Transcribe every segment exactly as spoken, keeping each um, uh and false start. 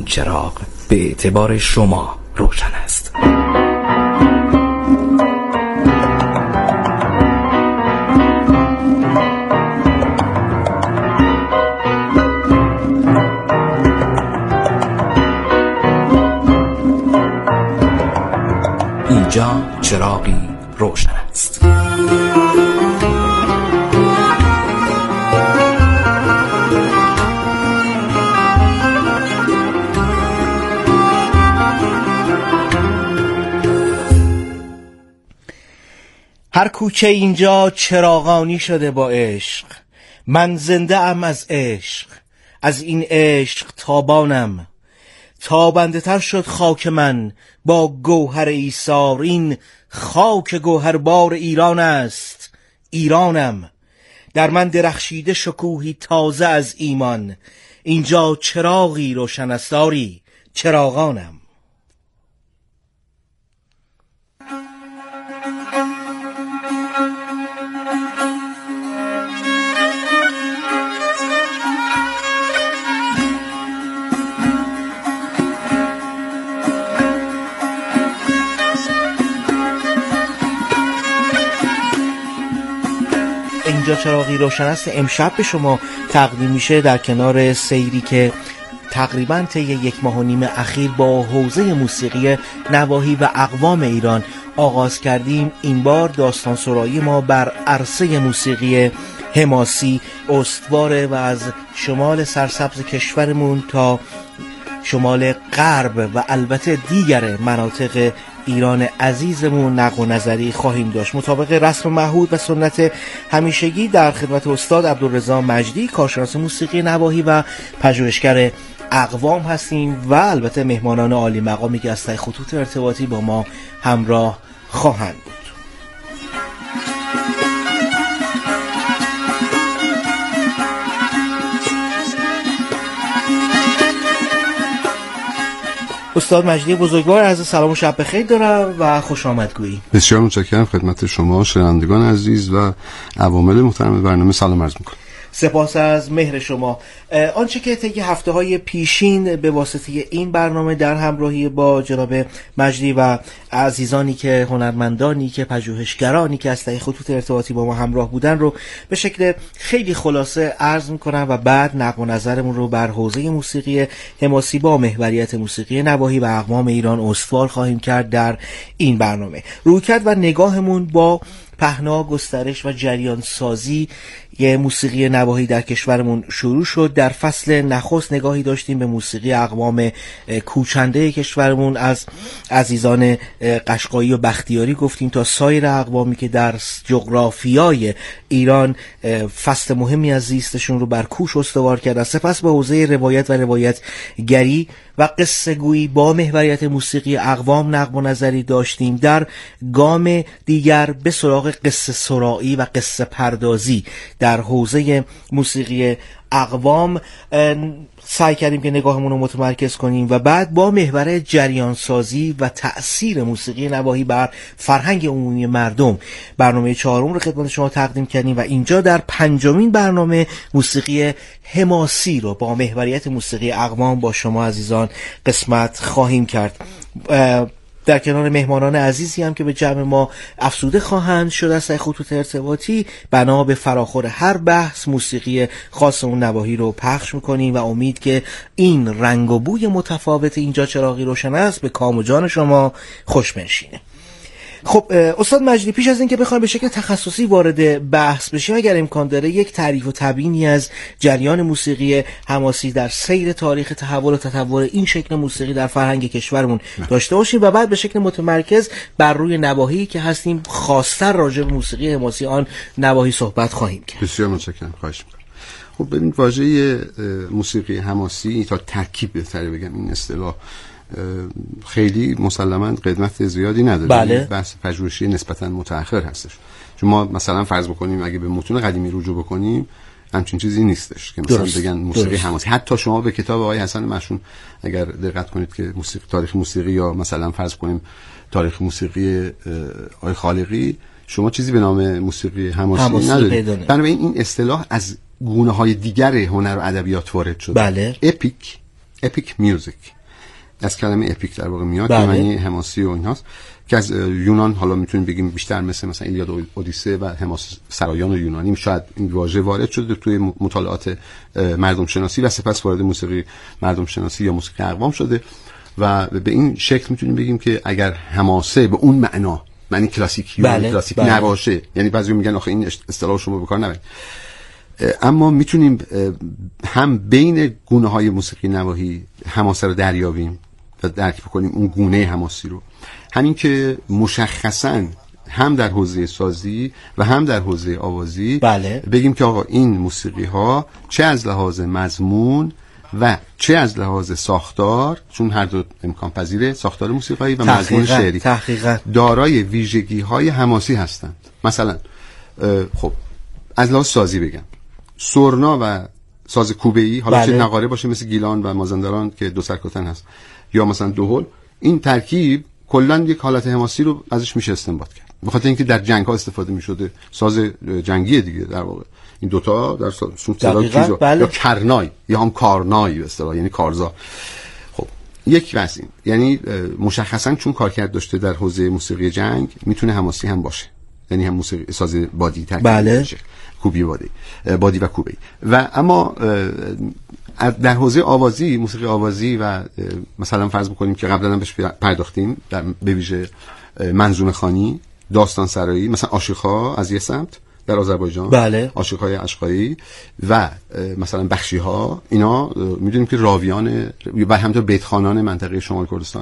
چراغ به اعتبار شما روشن است. اینجا چراغی روشن است. هر کوچه اینجا چراغانی شده با عشق، من زنده ام از عشق، از این عشق تابانم. تابنده تر شد خاک من با گوهر ایثار، این خاک گوهربار ایران است ایرانم. در من درخشیده شکوهی تازه از ایمان، اینجا چراغی روشن است آری چراغانم. اینجا چراغی روشن است امشب به شما تقدیم میشه در کنار سیری که تقریباً طی یک ماه و نیم اخیر با حوزه موسیقی نواحی و اقوام ایران آغاز کردیم. این بار داستان سرایی ما بر عرصه موسیقی حماسی استواره و از شمال سرسبز کشورمون تا شمال غرب و البته دیگر مناطق ایران عزیزمون نقل و نظری خواهیم داشت. مطابق رسم معهود و سنت همیشگی در خدمت استاد عبدالرضا مجدی، کارشناس موسیقی نواحی و پژوهشگر اقوام هستیم و البته مهمانان عالی مقامی که از طریق خطوط ارتباطی با ما همراه خواهند بود. استاد مجدی بزرگوار، عرض سلام و شب بخیر دارم و خوش آمد گویی. بسیار متشکرم خدمت شما شنوندگان عزیز و عوامل محترم برنامه سلام عرض می‌کنم. سپاس از مهر شما. آنچه که طی هفته‌های پیشین به واسطه این برنامه در همراهی با جناب مجدی و عزیزانی که هنرمندانی که پژوهشگرانی که از طریق خطوط ارتباطی با ما همراه بودن رو به شکل خیلی خلاصه عرض می‌کنم و بعد نقد و نظرمون رو بر حوزه موسیقی حماسی با محوریت موسیقی نواحی و اقوام ایران استوار خواهیم کرد در این برنامه. رویکرد و نگاهمون با پهنا، گسترش و جریان سازی یه موسیقی نواحی در کشورمون شروع شد. در فصل نخست نگاهی داشتیم به موسیقی اقوام کوچنده کشورمون، از عزیزان قشقایی و بختیاری گفتیم تا سایر اقوامی که در جغرافیای ایران فصل مهمی از زیستشون رو بر کوش استوار کردن. سپس به حوزه روایت و روایت گری و قصه گویی با محوریت موسیقی اقوام نقد و نظری داشتیم. در گام دیگر به سراغ قصه سرایی و قصه پردازی در حوزه موسیقی اقوام سعی کردیم که نگاهمون رو متمرکز کنیم و بعد با محور جریان سازی و تأثیر موسیقی نواحی بر فرهنگ عمومی مردم برنامه چهارم رو خدمت شما تقدیم کردیم و اینجا در پنجمین برنامه موسیقی حماسی رو با محوریت موسیقی اقوام با شما عزیزان قسمت خواهیم کرد. در کنار مهمانان عزیزی هم که به جمع ما افزوده خواهند شد از طریق خطوط ارتباطی، بنا به فراخور هر بحث موسیقی خاص اون نواحی رو پخش میکنیم و امید که این رنگ و بوی متفاوت اینجا چراغی روشن است به کام و جان شما خوش بنشینه. خب استاد مجدی، پیش از این که بخوایم به شکل تخصصی وارد بحث بشیم، اگر امکان داره یک تعریف و تبیینی از جریان موسیقی حماسی در سیر تاریخ تحول و تطور این شکل موسیقی در فرهنگ کشورمون داشته باشیم و بعد به شکل متمرکز بر روی نواحی که هستیم خاص‌تر راجع به موسیقی حماسی آن نواحی صحبت خواهیم کرد. بسیار متشکرم، خواهش می‌کنم. خب ببین، واژه موسیقی حماسی تا ترکیب بهتره بگم، این اصطلاح خیلی مسلماً قدمت زیادی نداره. بله. بحث پژوهشی نسبتاً متأخر هستش. چون ما مثلا فرض بکنیم اگه به متون قدیمی رجوع بکنیم همچین چیزی نیستش که مثلا درست. بگن موسیقی درست. حماسی. حتی شما به کتاب آقای حسن مشون اگر دقت کنید که موسیقی تاریخ موسیقی یا مثلا فرض کنیم تاریخ موسیقی آقای خالقی، شما چیزی به نام موسیقی حماسی, حماسی ندارید. بنابراین این اصطلاح از گونه‌های دیگر هنر و ادبیات وارد شده. بله. اپیک اپیک میوزیک از کلمه اپیک در واقع میاد، بله. معنی حماسی و ایناست که از یونان حالا میتونیم بگیم بیشتر مثل مثلا ایلیاد و اودیسه و حماس سرایان و یونانی شاید این واژه وارد شده توی مطالعات مردم شناسی و سپس وارد موسیقی مردم شناسی یا موسیقی اقوام شده و به این شکل میتونیم بگیم که اگر حماسه به اون معنا معنی کلاسیک یونانی بله. کلاسیک بله. نباشه، یعنی بعضی میگن آخه این اصطلاح شما به کار نبرید، اما میتونیم هم بین گونه های موسیقی نواحی حماسه رو دریابیم و درک بکنیم اون گونه حماسی رو، همین که مشخصاً هم در حوزه سازی و هم در حوزه آوازی بله. بگیم که آقا این موسیقی ها چه از لحاظ مضمون و چه از لحاظ ساختار، چون هر دو امکان پذیره، ساختار موسیقایی و مضمون شعری، تحقیقاً دارای ویژگی های حماسی هستند. مثلا خب از لحاظ سازی بگم سرنا و ساز کوبه‌ای، حالا بله. چه نقاره باشه مثل گیلان و مازندران که دو سرکوتن هست یا مثلا دوهل، این ترکیب کلا یک حالت حماسی رو ازش میشه استنباط کرد، به خاطر اینکه در جنگ ها استفاده میشده، ساز جنگی دیگه در واقع این دوتا در صورت بله. یا کرنای یا هم کارنای به اصطلاح یعنی کارزا. خب یک واسه این یعنی مشخصا چون کارکرد داشته در حوزه موسیقی جنگ میتونه حماسی هم باشه، یعنی هم موسیقی ساز بادی ترکیب بله. باشه، کوبی بادی بادی و کوبی. و اما در حوزه آوازی، موسیقی آوازی و مثلا فرض بکنیم که قبلا هم بهش پرداختیم در به ویژه منظومه خوانی، داستان سرایی، مثلا عاشق‌ها از یه سمت در آذربایجان، بله. عاشق‌های اشقایی و مثلا بخشی‌ها، اینا میدونیم که راویان و همینطور بیتخوانان منطقه شمال کردستان،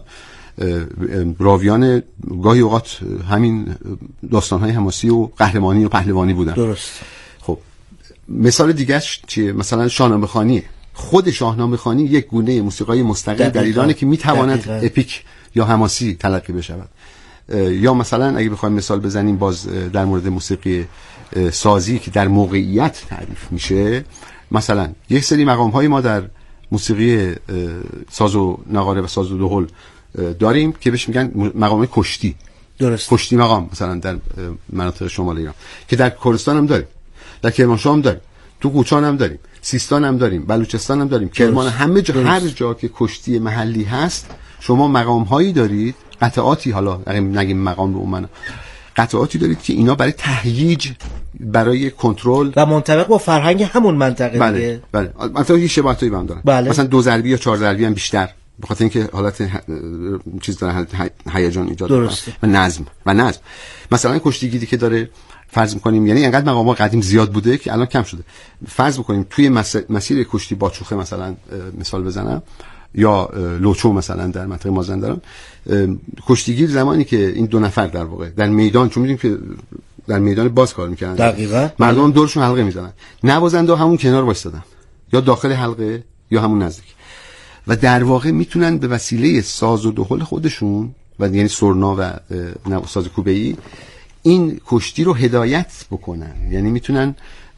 راویان گاهی اوقات همین داستان‌های حماسی و قهرمانی و پهلوانی بودن. درست. خب مثال دیگه‌اش چیه؟ مثلا شاهنامه خوانی. خود شاهنامه خوانی یک گونه موسیقی مستقل در ایرانه که میتواند دقیقا. اپیک یا حماسی تلقی بشود. یا مثلا اگه بخوایم مثال بزنیم باز در مورد موسیقی سازی که در موقعیت تعریف میشه، مثلا یک سری مقام‌های ما در موسیقی ساز و نقاره و ساز و دهل داریم که بهش میگن مقام کشتی. درست. کشتی مقام مثلا در مناطق شمال ایران که در کردستان هم داریم، در کرمانشاه هم داریم، تو قوچان هم داریم، سیستان هم داریم، بلوچستان هم داریم، کرمان، همه جا درست. هر جا که کشتی محلی هست شما مقام هایی دارید، قطعاتی، حالا اگه نگیم مقام به اون معنا، قطعاتی دارید که اینا برای تهییج، برای کنترل و منطبق با فرهنگ همون منطقه بله. دیگه. بله مثلا یه شباهتی با هم دارن. بله. مثلا دو ضربی یا چهار ضربی هم بیشتر، به خاطر اینکه حالت ه... چیز داره، حالت هیجان ایجاد می‌کنه و نظم و نظم. مثلا کشتیگیری که داره فرض می‌کنیم، یعنی انقدر مقام قدیم زیاد بوده که الان کم شده. فرض بکنیم توی مس... مسیر کشتی باچوخه مثلا مثال بزنم، یا لوچو مثلا در منطقه مازندران، کشتیگیر زمانی که این دو نفر در واقع در میدان، چون می‌دونیم که در میدان باز کار می‌کنن دقیقاً، مردم دورشون حلقه می‌زنن، نوازنده همون کنار وایسادن یا داخل حلقه یا همون نزدیک، و در واقع میتونن به وسیله ساز و دهل خودشون و یعنی سرنا و ساز کوبه‌ای این کشتی رو هدایت بکنن، یعنی میتونن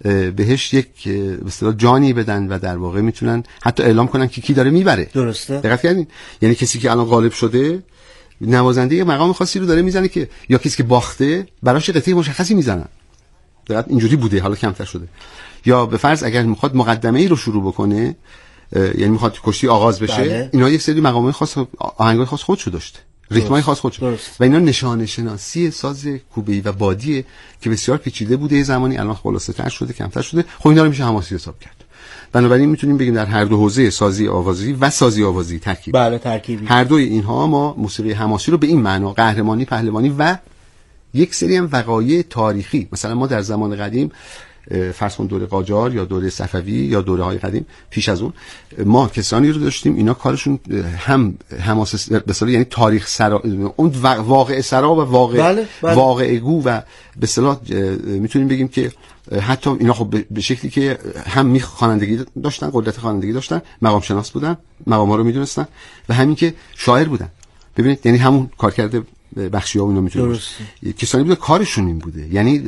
بهش یک به اصطلاح جانی بدن و در واقع میتونن حتی اعلام کنن که کی داره میبره. درسته. دقت کردین؟ یعنی کسی که الان غالب شده، نوازنده یه مقام خاصی رو داره میزنه که، یا کسی که باخته براش قطعه مشخصی میزنن. دقیقاً اینجوری بوده، حالا کمتر شده. یا به فرض اگر میخواد مقدمه ای رو شروع بکنه، یعنی میخواد کشتی آغاز بشه، بله. اینا یک سری مقامات خاص، آهنگای خاص خودشو داشته، ریتمای خاص خودشو، و اینا نشانه شناسی ساز کوبه‌ای و بادیه که بسیار پیچیده بوده زمانی، الان خلاصه تر شده، کمتر شده. خب اینا رو میشه حماسی حساب کرد. بنابراین میتونیم بگیم در هر دو حوزه، سازی آوازی و سازی آوازی ترکیب، بله ترکیبی، هر دوی اینها ما موسیقی حماسی رو به این معنا، قهرمانی، پهلوانی و یک سری هم وقایع تاریخی، مثلا ما در زمان قدیم فرض کن دوره قاجار یا دوره صفوی یا دوره های قدیم پیش از اون، ما کسانی رو داشتیم اینا کارشون هم حماس به اصطلاح یعنی تاریخ سرا، اون واقع سرا و واقع بله، بله. واقع گو، و به اصطلاح میتونیم بگیم که حتی اینا خب به شکلی که هم می خوانندگی داشتن، قدرت خوانندگی داشتن، مقام شناس بودن، مقام ها رو میدونستن، و همین که شاعر بودن. ببینید یعنی همون کار کرده بخشی ها و اینا میتونه کسانی بوده کارشون این بوده. یعنی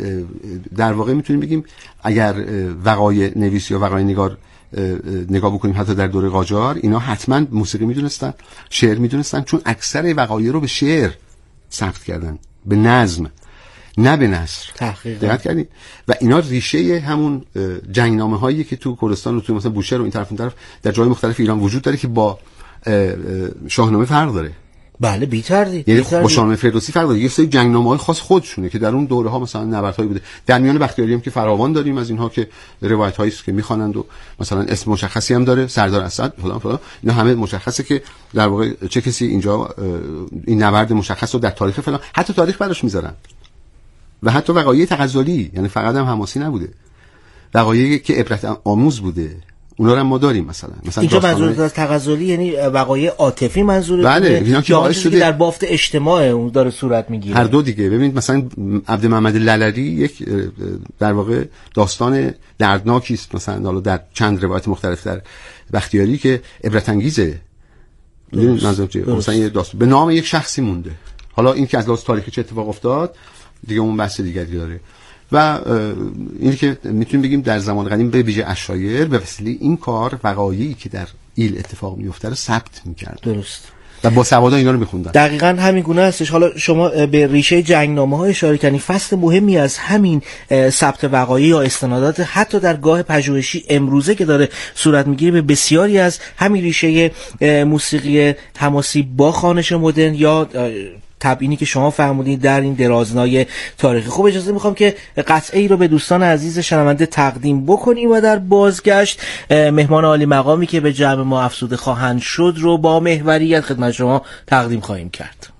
در واقع میتونیم بگیم اگر وقایع نویس یا وقایع نگار نگاه بکنیم حتی در دوره قاجار، اینا حتما موسیقی میدونستن، شعر میدونستن، چون اکثر وقایع رو به شعر ثبت کردن، به نظم، نه به نثر. دقت کردید؟ و اینا ریشه همون جنگنامه هایی که تو کردستان و تو مثلا بوشهر و این طرف اون طرف در جای مختلف ایران وجود داره که با شاهنامه فرق داره. بله بی تردید. یعنی با شاهنامه فردوسی فرق داره. یه سری جنگنامه‌های خاص خودشونه که در اون دوره‌ها مثلا نبردهایی بوده. در میان بختیاری هم که فراوان داریم از اینها که روایت‌هایی است که می‌خوانند و مثلا اسم مشخصی هم داره، سردار اسد فلان فلان، اینا همه مشخصه که در واقع چه کسی اینجا این نبرد مشخص رو در تاریخ فلان، حتی تاریخ براش می‌ذارن. و حتی وقایع تغزلی، یعنی فقط هم حماسی نبوده. وقایعی که عبرت آموز بوده. اونا رو ما داریم مثلا مثلا اینجا منظور از تغزلی یعنی وقایع عاطفی منظوره؟ بله، اینا که باعث شده در بافت اجتماع اون داره صورت میگیره. هر دو دیگه. ببینید مثلا عبد محمد للری یک در واقع داستان دردناکی است، مثلا حالا در چند روایت مختلف در بختیاری که عبرت انگیزه. ببینید منظورم چیه؟ مثلا یه داستان به نام یک شخصی مونده. حالا این که از لحاظ تاریخی چه اتفاق افتاد دیگه اون بحث دیگری داره. و اینی که میتونیم بگیم در زمان قدیم به ویژه عشایر به وسیله این کار وقایعی که در ایل اتفاق میفته رو ثبت میکرد. درست. و با سوادا اینا رو میخوندن. دقیقاً همین گونه هستش. حالا شما به ریشه جنگنامه‌ها اشاره کردین. فصل مهمی از همین ثبت وقایع یا استنادات حتی در گاه پژوهشی امروزه که داره صورت میگیره به بسیاری از همین ریشه موسیقی حماسی با خوانش مدرن یا تبیینی که شما فرمودید در این درازنای تاریخی. خب اجازه میخوام که قطعه ای رو به دوستان عزیز شنونده تقدیم بکنیم و در بازگشت مهمان عالی مقامی که به جمع ما افزوده خواهند شد رو با محوریت خدمت شما تقدیم خواهیم کرد.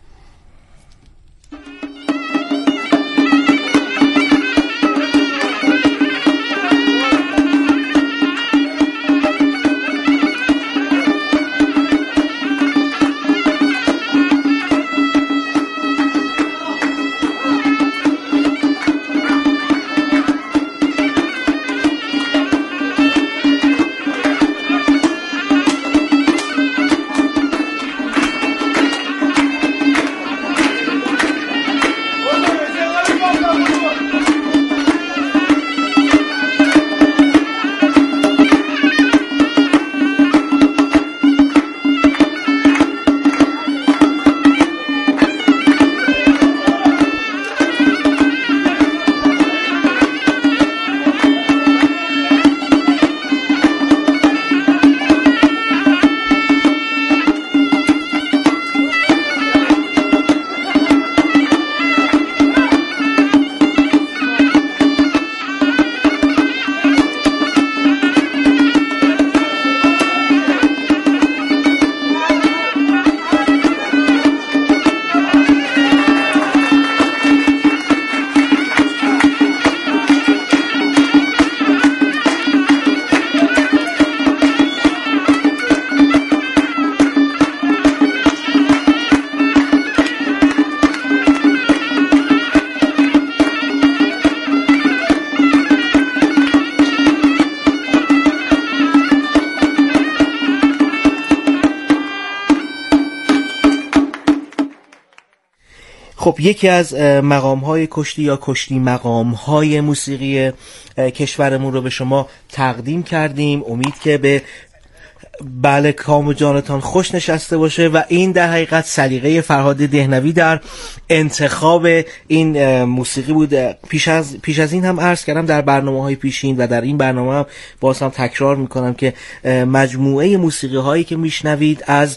خب یکی از مقام‌های کشتی یا کشتی مقام‌های موسیقی کشورمون رو به شما تقدیم کردیم. امید که به بله کام و جانتان خوش نشسته باشه و این در حقیقت سلیقه فرهاد دهنوی در انتخاب این موسیقی بود. پیش از پیش از این هم عرض کردم در برنامه‌های پیشین و در این برنامه هم باز هم تکرار میکنم که مجموعه موسیقی هایی که میشنوید از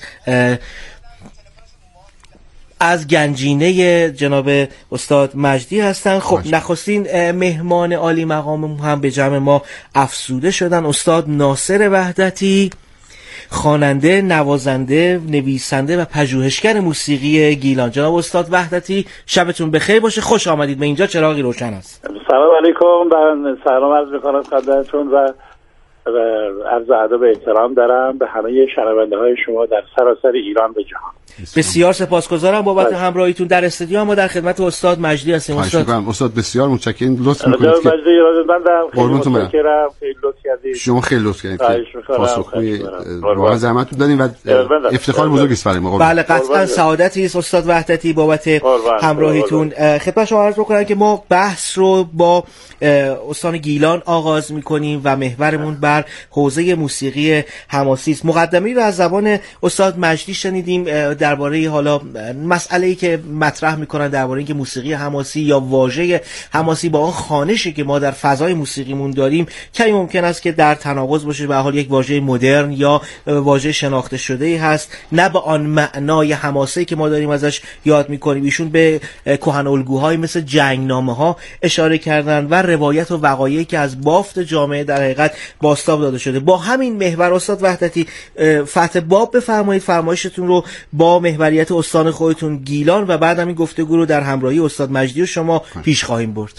از گنجینه جناب استاد مجدی هستن. خب نخستین مهمان عالی مقام هم به جمع ما افزوده شدن استاد ناصر وحدتی، خواننده، نوازنده، نویسنده و پژوهشگر موسیقی گیلان. جناب استاد وحدتی شبتون بخیر باشه، خوش آمدید به اینجا، چراغی روشن است. سلام علیکم، من سلام عرض می‌کنم خدمتتون و عرض ادب و احترام دارم به همه شنونده های شما در سراسر ایران و جهان. بسیار سپاسگزارم بابت همراهیتون در استودیو. اما در خدمت استاد مجدی هستیم. استاد استاد بسیار متشکرم، لطف می‌کنید که مجدی من در خیلی متشکرم، خیلی لطف کردید. شما خیلی لطف کردید که پاسخگوی واقعا زحمتتون دادین و افتخار بزرگی است برای ما. بله قطعا سعادتی است استاد وحدتی بابت همراهیتون. خدمت شما عرض بکنم که ما بحث رو با استان گیلان آغاز می‌کنیم و محورمون بر در حوزه موسیقی حماسی است. مقدمه‌ای رو از زبان استاد مجدی شنیدیم درباره حالا مسئله‌ای که مطرح می‌کنن درباره اینکه موسیقی حماسی یا واژه حماسی با آن خوانشی که ما در فضای موسیقیمون داریم کمی ممکن است که در تناقض باشه، به حال یک واژه مدرن یا واژه شناخته شده‌ای هست، نه به آن معنای حماسی که ما داریم ازش یاد می‌کنیم. ایشون به کهن الگوهای مثل جنگنامه‌ها اشاره کردن و روایت و وقایعی که از بافت جامعه در حقیقت بازتاب داده شده. با همین محور استاد وحدتی فتح باب بفرمایید، فرمایشتون رو با محوریت استان خودتون گیلان و بعد همین گفتگو رو در همراهی استاد مجدی و شما پیش خواهیم برد.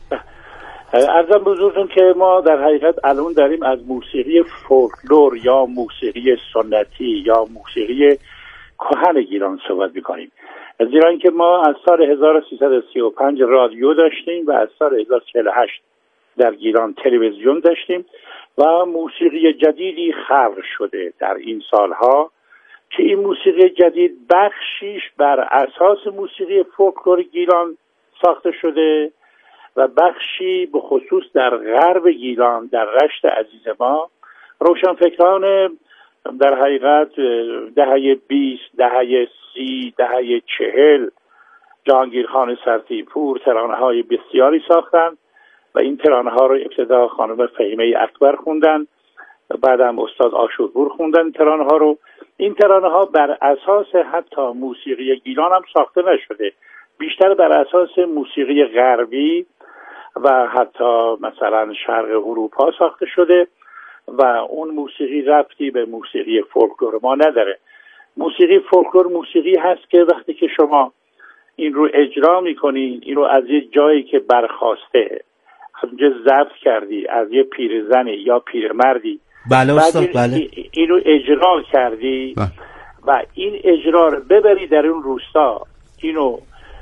عرضم بزرگتون که ما در حقیقت الان داریم از موسیقی فولکلور یا موسیقی سنتی یا موسیقی کهن گیلان صحبت می‌کنیم، زیرا اینکه ما از سال هزار و سیصد و سی و پنج رادیو داشتیم و از سال هزار و سیصد و چهل و هشت در گیلان تلویزیون داشتیم و موسیقی جدیدی خلق شده در این سالها که این موسیقی جدید بخشیش بر اساس موسیقی فولکلور گیلان ساخته شده و بخشی به خصوص در غرب گیلان در رشت عزیز ما روشنفکران در حقیقت دهه بیست، دهه سی، دهه چهل جهانگیر خان سرتیپور ترانه های بسیاری ساختن و این ترانه ها رو ابتدا خانم فهیمه اکبر خوندن، بعدم استاد آشورپور خوندن ترانه ها رو. این ترانه ها بر اساس حتی موسیقی گیلان هم ساخته نشده، بیشتر بر اساس موسیقی غربی و حتی مثلا شرق اروپا ساخته شده و اون موسیقی ربطی به موسیقی فولکلور ما نداره. موسیقی فولکلور موسیقی هست که وقتی که شما این رو اجرا میکنین، این رو از یه جایی که برخواسته، از اونجا ضبط کردی، از یه پیرزنی یا پیرمردی، بله استاد، بله، این رو اجرا کردی بله. و این اجرا رو ببری در اون روستا، اینو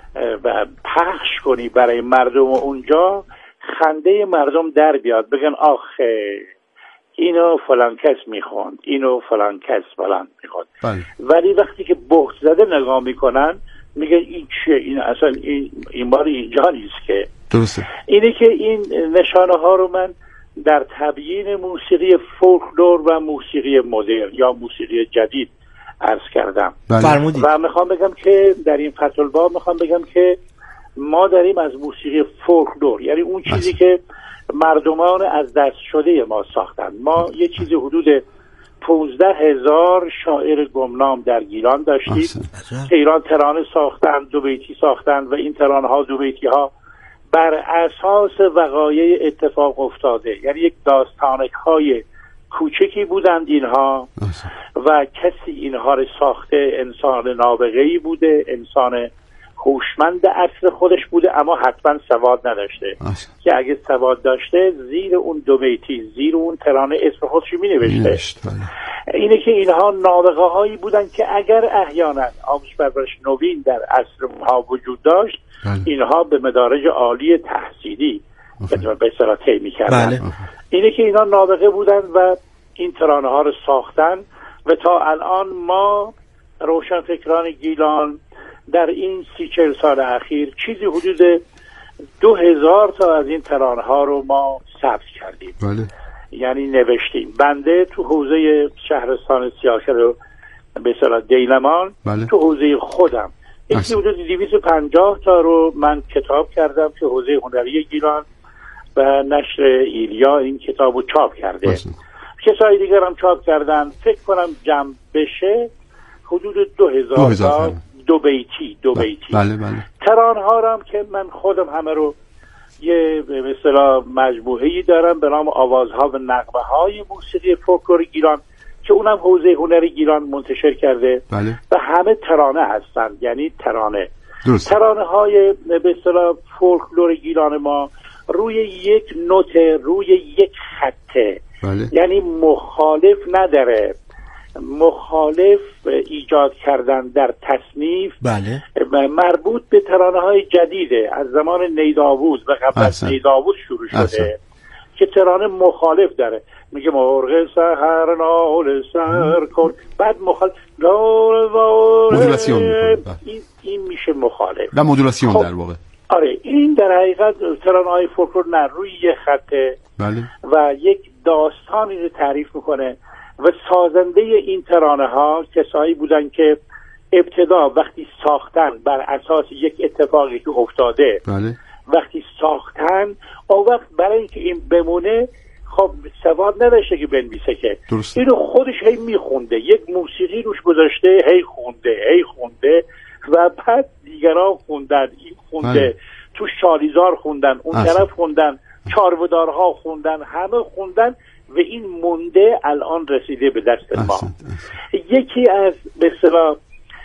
پخش کنی برای مردم و اونجا خنده مردم در بیاد، بگن آخه اینو فلان کس میخوند، اینو فلان کس فلان میخوند. ولی وقتی که بهت زده نگاه میکنن میگن این چیه، این اصلا این, این بار اینجا نیست که. درسته. اینه که این نشانه ها رو من در تبیین موسیقی فولکلور و موسیقی مدرن یا موسیقی جدید عرض کردم. فرمودید. و میخوام بگم که در این فتح الباب میخوام بگم که ما داریم از موسیقی فولکلور، یعنی اون چیزی که مردمان از دست شده ما ساختن. ما یه چیزی حدود پونزده هزار شاعر گمنام در گیلان داشتیم که ایران ترانه ساختن، دو بیتی ساختن و این ترانه ها دو بیتی ها بر اساس وقایع اتفاق افتاده، یعنی یک داستانک های کوچکی بودند اینها و کسی اینها رو ساخته انسان نابغه‌ای بوده، انسان هوشمند اصل خودش بوده، اما حتما سواد نداشته آسه. که اگه سواد داشته زیر اون دو بیتی، زیر اون ترانه اسم خودش می نوشته. اینه که اینها نابغه هایی بودن که اگر احیانا آموزش پرورش نوین در عصر اونها وجود داشت بله. اینها به مدارج عالی تحصیلی به اصطلاح طی می‌کردن. بله. اینه که اینها نابغه بودن و این ترانه ها رو ساختن و تا الان ما روشنفکران گیلان در این سی چهل سال اخیر چیزی حدود دو هزار تا از این ترانه ها رو ما ثبت کردیم. بله. یعنی نوشتیم. بنده تو حوزه شهرستان سیاکر و به اصطلاح دیلمان بله. تو حوزه خودم یکی حدود دویست و پنجاه تا رو من کتاب کردم که حوزه هنری گیلان و نشر ایلیا این کتاب رو چاپ کرده. بسید. کسای دیگر هم چاپ کردن. فکر کنم جمع بشه حدود دو هزار تا دو بیتی دو بله. بیتی بله بله. ترانه ها رو هم که من خودم همه رو یه به اصطلاح مجموعه‌ای دارم به نام آوازها و نغمه های موسیقی فولکلور گیلان که اونم حوزه هنری گیلان منتشر کرده بله. و همه ترانه هستن، یعنی ترانه درست. ترانه های به اصطلاح فولکلور گیلان ما روی یک نوت، روی یک خطه بله. یعنی مخالف نداره، مخالف ایجاد کردن در تصنیف بله. مربوط به ترانه های جدیده از زمان نیداوود و قبل از نیداوود شروع شده احسن. که ترانه مخالف داره، میگه مرغ سحر نال سر کن، بعد مخالف مدولاسیون میکنه، این, این میشه مخالف و مدولاسیون خب. در واقع آره این در حقیقت ترانه های فولکلور نه روی یک خطه بله. و یک داستانی رو تعریف میکنه و سازنده این ترانه ها کسایی بودن که ابتدا وقتی ساختن بر اساس یک اتفاقی که افتاده بله. وقتی ساختن اون وقت برای اینکه این بمونه خب سواد نداشته که بنویسه که درست. اینو خودش هی میخونده، یک موسیقی روش گذاشته، هی خونده هی خونده و بعد دیگران خوندن، این خونده بله. تو شالیزار خوندن، اون اصلا. طرف خوندن، چارودارها خوندن، همه خوندن و این مونده الان رسیده به دست ما. اصلا. اصلا. یکی از به اصطلاح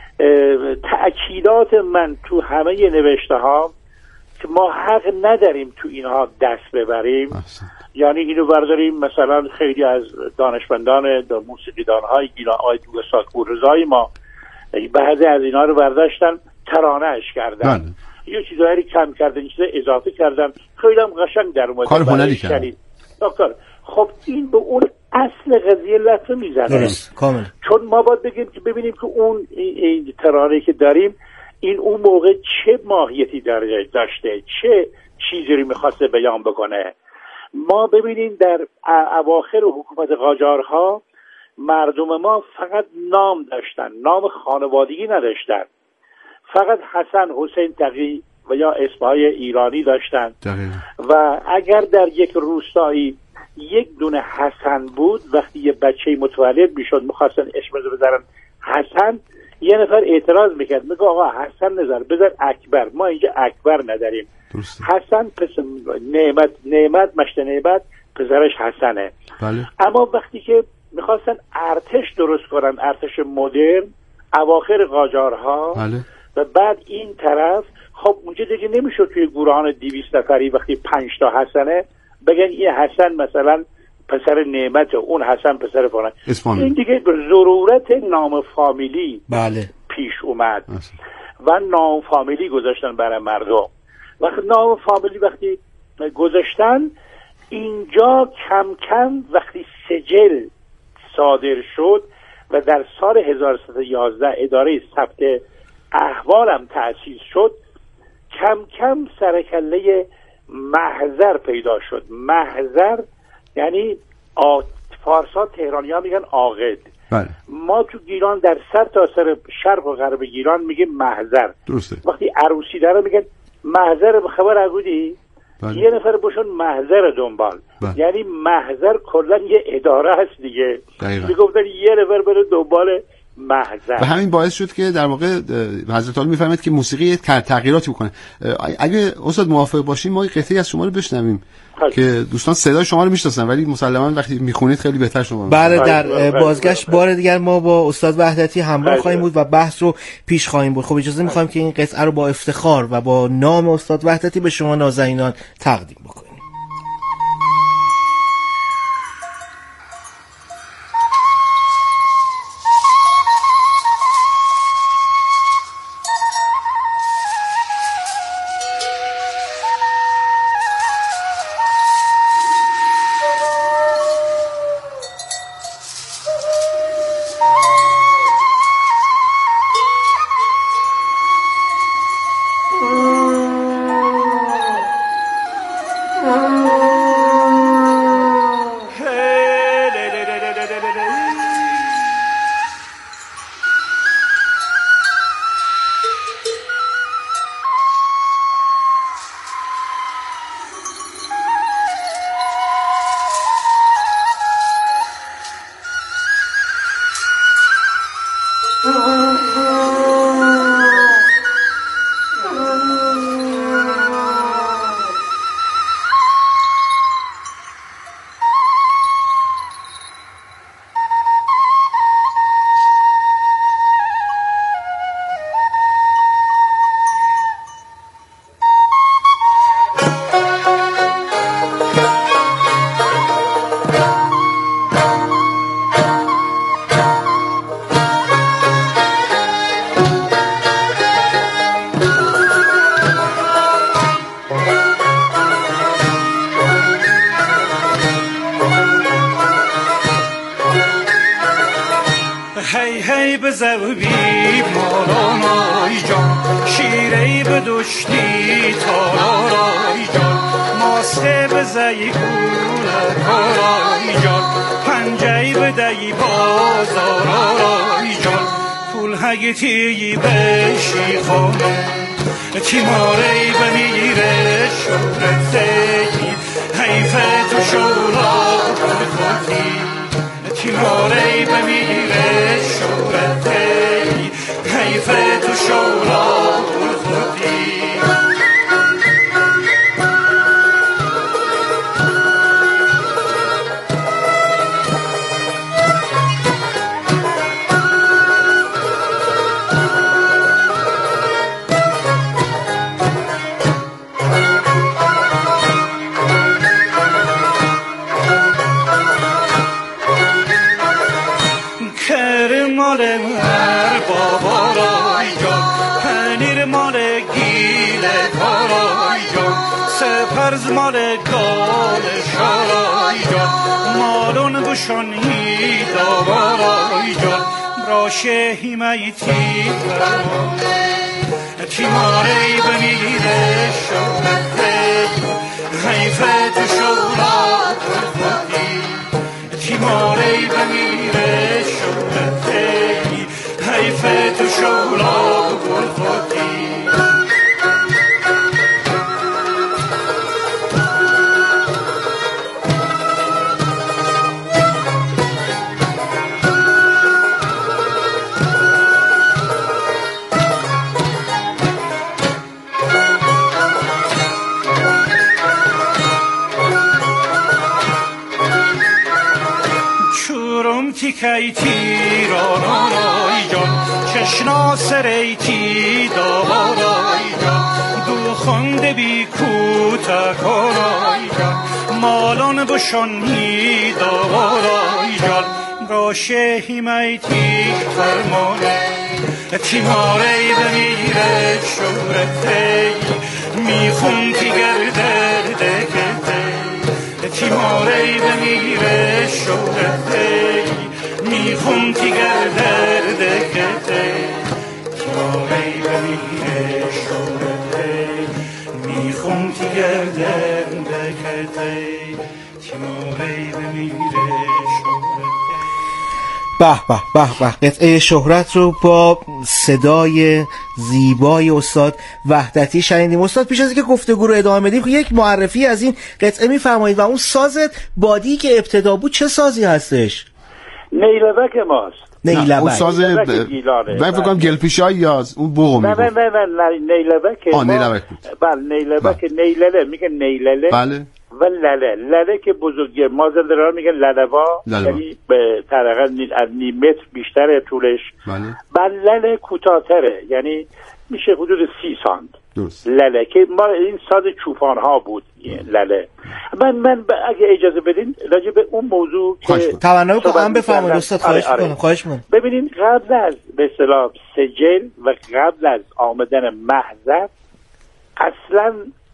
تأکیدات من تو همه نوشته ها که ما حق نداریم تو اینها دست ببریم اصلا. یعنی اینو برداریم مثلا خیلی از دانشمندان موسیقیدان های گیلان آقای استاد پوررضایی ما بعضی از اینا رو برداشتن ترانه‌اش کردن بله. یه چیزایی کم کردن، یه چیزایی اضافه کردن، خیلی هم قشنگ در اومد کار هنری کردن. دکتر خب این به اون اصل قضیه لطمه میزنه درست کامل، چون ما باید بگیم که ببینیم که اون این ترانه‌ای که داریم این اون موقع چه ماهیتی داشته، چه چیزی رو میخواسته بیان بکنه. ما ببینیم در اواخر حکومت قاجارها مردم ما فقط نام داشتن، نام خانوادگی نداشتن، فقط حسن حسین تقی و یا اسمهای ایرانی داشتن دقیقا. و اگر در یک روستایی یک دونه حسن بود وقتی یه بچه متولد میشد میخواستن اسمش رو بذارن حسن، یه نفر اعتراض میکرد میگه آقا حسن نذار بذار اکبر، ما اینجا اکبر نداریم. درسته. حسن پس نعمت نعمت مشت نعمت پسرش حسنه بله. اما وقتی که میخواستن ارتش درست کنن، ارتش مدرن اواخر قاجارها بله. و بعد این طرف خب اونجا دیگه نمیشد توی گروهان دویست نفری وقتی پنج تا حسنه بگن این حسن مثلا پسر نعمت، اون حسن پسر فلان، این دیگه به ضرورت نام فامیلی بله. پیش اومد اصلا. و نام فامیلی گذاشتن برای مردم. وقتی نام فامیلی وقتی گذاشتن اینجا کم کم وقتی سجل صادر شد و در سال هزار و سیصد و یازده اداره ثبت احوال هم تأسیس شد، کم کم سرکله محضر پیدا شد. محضر یعنی آ... فارسا تهرانی ها میگن عاقد بله. ما تو گیلان در سر تا سر شرق و غرب گیلان میگیم محضر. درسته. وقتی عروسی داره میگن محضر به خبر اگودی بله. یه نفر باشون محضر دنبال بله. یعنی محضر کلا یه اداره هست دیگه، میگفتن یه نفر بره دنبال محضر. و همین باعث شد که در واقع حضرت عالی میفهمید که موسیقی تغییراتی بکنه. اگه استاد موافق باشین ما قطعی از شما رو بشنویم که دوستان صدای شما رو میشناسن ولی مسلماً وقتی میخونید خیلی بهتر شما. بله در بازگشت بار دیگر ما با استاد وحدتی همراه خواهیم بود و بحث رو پیش خواهیم برد. خب اجازه میخوایم که این قطعه رو با افتخار و با نام استاد وحدتی به شما نازنینان تقدیم بکنیم. تارای جان ماسته بزایی کونه کارای جان پنجهی بدهی بازار آرای جان پول هگیتی بشی خونه تیماری بمیره شورتی حیف تو شورا خودی تیماری بمیره شورتی حیف تو شورا خودی سپرز مال گال شارای جان مالون بشانی داوارای جان راشه هیمیتی تیماری بمیره شورته حیف تو شورا خودی تیماری بمیره شورته حیف تو شورا خودی کی تیران آرای جان چشنا سریتی دارای جان دو خونده بی کوتک آرای جان مالان بشانی دارای جان راشه هیمیتی فرمانه تیماری بمیره شورته میخون که گرده دکته تیماری بمیره شورته میخون تیگر درده کته تیماری بمیره شورته میخون تیگر درده کته تیماری بمیره شورته. به به به به قطعه شهرت رو با صدای زیبای استاد وحدتی شنیدیم. استاد پیش از اینکه گفتگو رو ادامه بدیم یک معرفی از این قطعه میفرمایید و اون ساز بادی که ابتدا بود چه سازی هستش؟ نیلبک ماست. نیلبک اون ساز من فکر کنم گلپیشای یاز اون بوق میگه. نه نه نه نیلبک. آ نیلبک بود. بله نیلبک نیلله میگه نیلله. بله. و لله لله که بزرگه مازندران میگن للوا یعنی به طریقا از نیم متر بیشتره طولش. بله. بله لله کوتاه‌تره یعنی میشه حدود سی سانت. درست. لله که ما این ساز چوپان ها بود لله. من من اگه اجازه بدین راجع به اون موضوع که توجه بکنم بفرمایید استاد خواهش می‌کنم خواهش می‌کنم. ببینید قبل از به اصطلاح سجل و قبل از آمدن محضر اصلا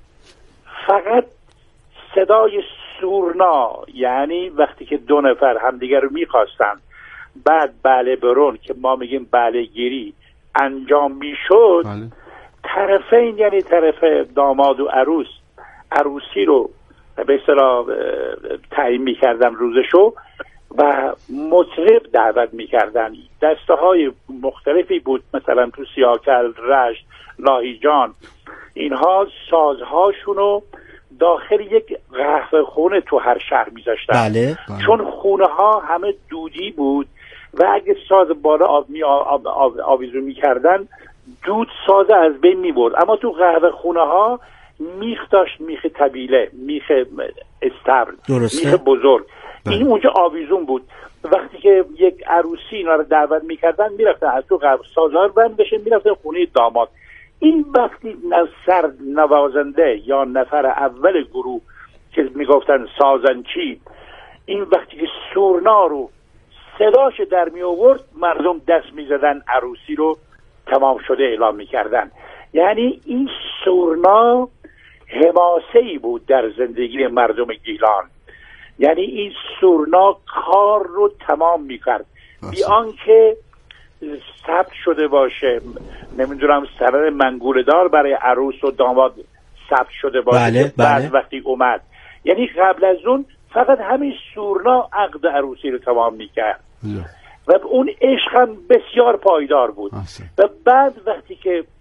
فقط صدای سورنا یعنی وقتی که دو نفر همدیگر رو میخواستن بعد بله برون که ما میگیم بله گیری انجام میشد بله. طرفین یعنی طرف داماد و عروس عروسی رو به اصطلاح تعیین میکردن روزشو و مطرب دعوت میکردن. دسته های مختلفی بود مثلا تو سیاکل، رشت، لاهیجان اینها سازهاشونو داخل یک قهوه خونه تو هر شهر میذاشتن. بله. چون خونه ها همه دودی بود و اگه ساز بالا آب می آب آب آویزون میکردن دود ساز از بین میبرد. اما تو قهوه خونه ها میخ داشت، میخ طبیله، میخ استبل، میخ بزرگ. بله. این اونجا آویزون بود. وقتی که یک عروسی اینا رو دعوت میکردن میرفتن از تو قهوه سازها رو بند بشه میرفتن خونه داماد. این وقتی سر نوازنده یا نفر اول گروه که میگفتن سازنچی این وقتی که سورنا رو صداش در می آورد مردم دست میزدن عروسی رو تمام شده اعلام میکردن. یعنی این سورنا حماسه‌ای بود در زندگی مردم گیلان. یعنی این سورنا کار رو تمام میکرد بی آنکه ثبت شده باشه. نمیدونم سرن منگوله‌دار برای عروس و داماد ثبت شده باشه. بله، بعد بله. وقتی اومد یعنی قبل از اون فقط همین سورنا عقد عروسی رو تمام میکرد و اون عشق هم بسیار پایدار بود. آسه. و بعد وقتی که